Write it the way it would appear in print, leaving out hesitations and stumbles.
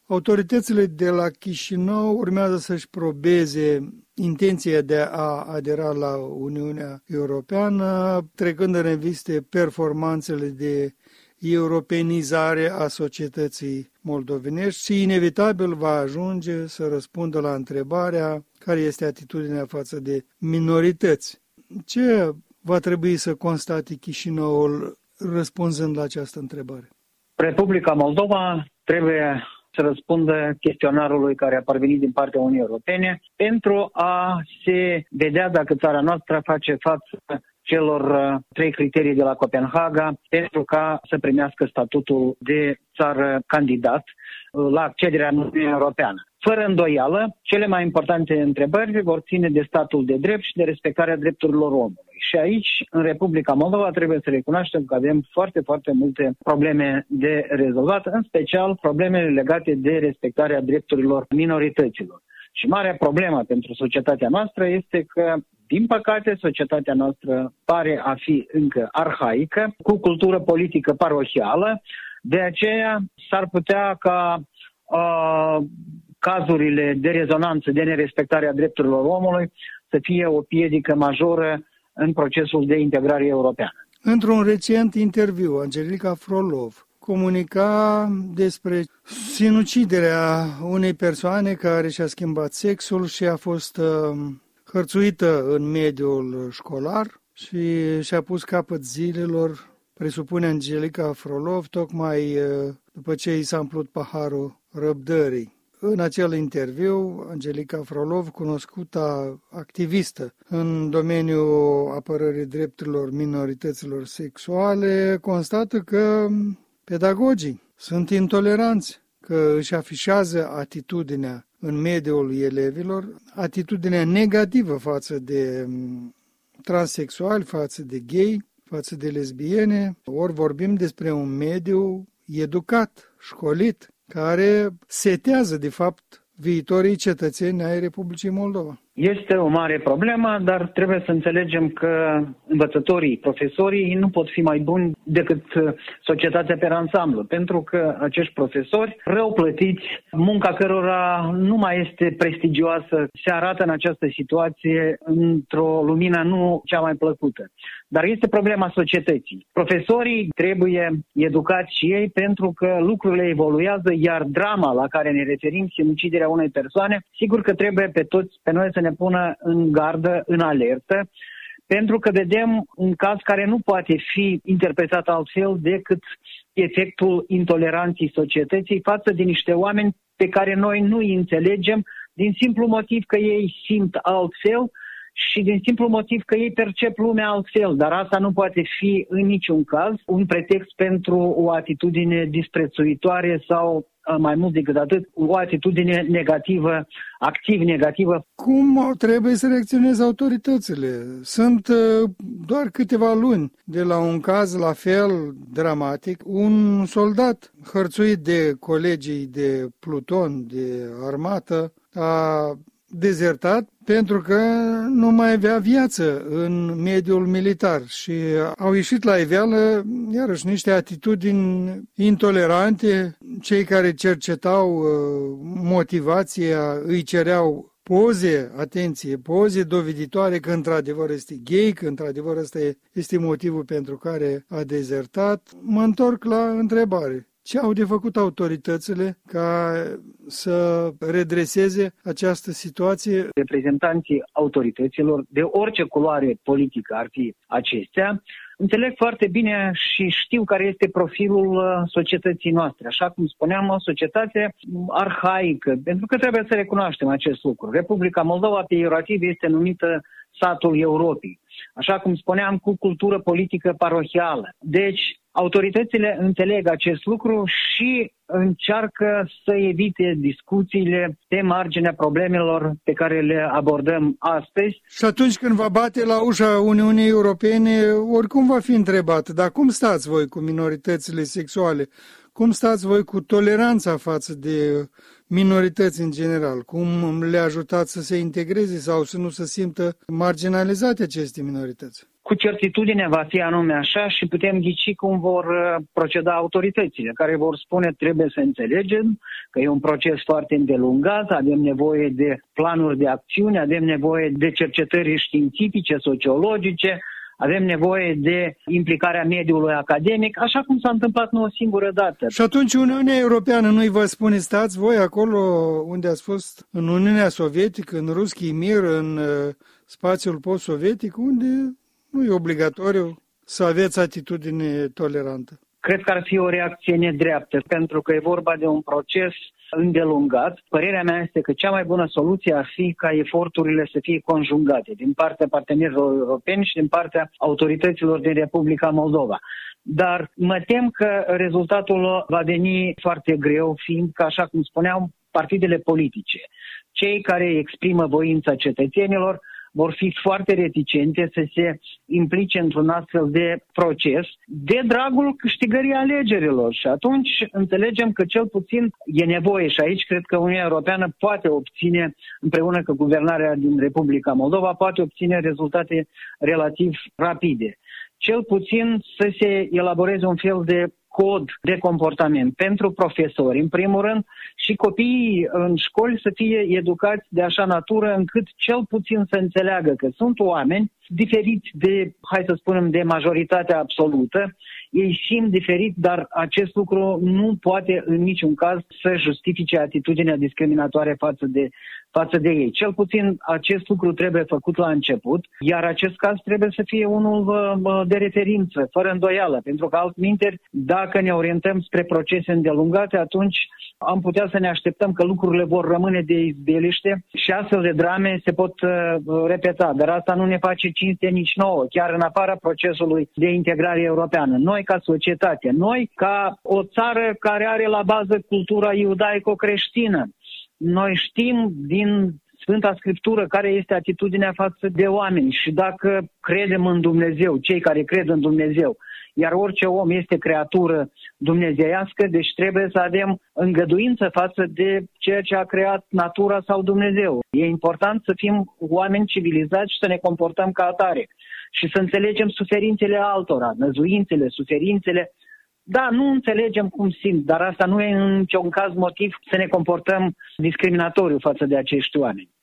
Autoritățile de la Chișinău urmează să-și probeze intenția de a adera la Uniunea Europeană, trecând în reviste performanțele de europenizare a societății moldovenești și inevitabil va ajunge să răspundă la întrebarea care este atitudinea față de minorități. Ce va trebui să constate Chișinăul răspunzând la această întrebare? Republica Moldova trebuie să răspundă chestionarului care a parvenit din partea Uniunii Europene pentru a se vedea dacă țara noastră face față celor 3 criterii de la Copenhaga pentru ca să primească statutul de țară candidat la accederea în Uniunea Europeană. Fără îndoială, cele mai importante întrebări vor ține de statul de drept și de respectarea drepturilor omului. Și aici, în Republica Moldova, trebuie să recunoaștem că avem foarte, foarte multe probleme de rezolvat, în special problemele legate de respectarea drepturilor minorităților. Și marea problemă pentru societatea noastră este că, din păcate, societatea noastră pare a fi încă arhaică, cu cultură politică parohială, de aceea s-ar putea ca cazurile de rezonanță, de nerespectare a drepturilor omului să fie o piedică majoră în procesul de integrare europeană. Într-un recent interviu, Angelica Frolov comunica despre sinuciderea unei persoane care și-a schimbat sexul și a fost hărțuită în mediul școlar și și-a pus capăt zilelor, presupune Angelica Frolov, tocmai după ce i s-a umplut paharul răbdării. În acel interviu, Angelica Frolov, cunoscută activistă în domeniul apărării drepturilor minorităților sexuale, constată că pedagogii sunt intoleranți, că își afișează atitudinea în mediul elevilor, atitudinea negativă față de transexuali, față de gay, față de lesbiene, ori vorbim despre un mediu educat, școlit, care setează, de fapt, viitorii cetățeni ai Republicii Moldova. Este o mare problemă, dar trebuie să înțelegem că învățătorii, profesorii nu pot fi mai buni decât societatea pe ansamblu, pentru că acești profesori, rău plătiți, munca cărora nu mai este prestigioasă, se arată în această situație într-o lumină nu cea mai plăcută. Dar este problema societății. Profesorii trebuie educați și ei pentru că lucrurile evoluează, iar drama la care ne referim, sinuciderea unei persoane, sigur că trebuie pe noi să ne pună în gardă, în alertă, pentru că vedem un caz care nu poate fi interpretat altfel decât efectul intoleranței societății față de niște oameni pe care noi nu îi înțelegem din simplu motiv că ei simt altfel și din simplu motiv că ei percep lumea altfel, dar asta nu poate fi în niciun caz un pretext pentru o atitudine disprețuitoare sau, mai mult decât atât, o atitudine negativă, activ negativă. Cum trebuie să reacționeze autoritățile? Sunt doar câteva luni de la un caz la fel dramatic. Un soldat hărțuit de colegii de pluton, de armată, a dezertat pentru că nu mai avea viață în mediul militar și au ieșit la iveală iarăși niște atitudini intolerante. Cei care cercetau motivația îi cereau poze, atenție, poze doveditoare că într-adevăr este gay, că într-adevăr ăsta este motivul pentru care a dezertat. Mă întorc la întrebare. Ce au de făcut autoritățile ca să redreseze această situație? Reprezentanții autorităților, de orice culoare politică ar fi acestea, înțeleg foarte bine și știu care este profilul societății noastre. Așa cum spuneam, o societate arhaică, pentru că trebuie să recunoaștem acest lucru. Republica Moldova, peiorativ, este numită satul Europei. Așa cum spuneam, cu cultură politică parohială. Deci, autoritățile înțeleg acest lucru și încearcă să evite discuțiile pe marginea problemelor pe care le abordăm astăzi. Și atunci când va bate la ușa Uniunii Europene, oricum va fi întrebat, dar cum stați voi cu minoritățile sexuale? Cum stați voi cu toleranța față de minorități în general? Cum le ajutați să se integreze sau să nu se simtă marginalizate aceste minorități? cu certitudine va fi anume așa și putem ghici cum vor proceda autoritățile, care vor spune trebuie să înțelegem că e un proces foarte îndelungat, avem nevoie de planuri de acțiune, avem nevoie de cercetări științifice, sociologice, avem nevoie de implicarea mediului academic, așa cum s-a întâmplat nu o singură dată. Și atunci Uniunea Europeană nu-i vă spune, stați voi acolo unde ați fost în Uniunea Sovietică, în Ruski Mir, în spațiul post-sovietic, unde nu e obligatoriu să aveți atitudine tolerantă? Cred că ar fi o reacție nedreaptă, pentru că e vorba de un proces îndelungat. Părerea mea este că cea mai bună soluție ar fi ca eforturile să fie conjugate din partea partenerilor europeni și din partea autorităților din Republica Moldova. Dar mă tem că rezultatul va veni foarte greu, fiindcă, așa cum spuneam, partidele politice, cei care exprimă voința cetățenilor, vor fi foarte reticente să se implice într-un astfel de proces de dragul câștigării alegerilor. Și atunci înțelegem că cel puțin e nevoie și aici cred că Uniunea Europeană poate obține, împreună cu guvernarea din Republica Moldova, poate obține rezultate relativ rapide. Cel puțin să se elaboreze un fel de cod de comportament pentru profesori, în primul rând, și copiii în școli să fie educați de așa natură încât cel puțin să înțeleagă că sunt oameni diferiți de, hai să spunem, de majoritatea absolută. Ei simt diferit, dar acest lucru nu poate în niciun caz să justifice atitudinea discriminatoare față de ei. Cel puțin acest lucru trebuie făcut la început, iar acest caz trebuie să fie unul de referință, fără îndoială, pentru că altminteri, dacă ne orientăm spre procese îndelungate, atunci am putea să ne așteptăm că lucrurile vor rămâne de izbeliște și astfel de drame se pot repeta, dar asta nu ne face cinste nici nouă, chiar în afara procesului de integrare europeană. Noi ca societate, noi ca o țară care are la bază cultura iudaico-creștină, noi știm din Sfânta Scriptură care este atitudinea față de oameni și dacă credem în Dumnezeu, cei care cred în Dumnezeu, iar orice om este creatură dumnezeiască, deci trebuie să avem îngăduință față de ceea ce a creat natura sau Dumnezeu. E important să fim oameni civilizați și să ne comportăm ca atare și să înțelegem suferințele altora, năzuințele, suferințele. Da, nu înțelegem cum simt, dar asta nu e în niciun caz motiv să ne comportăm discriminatoriu față de acești oameni.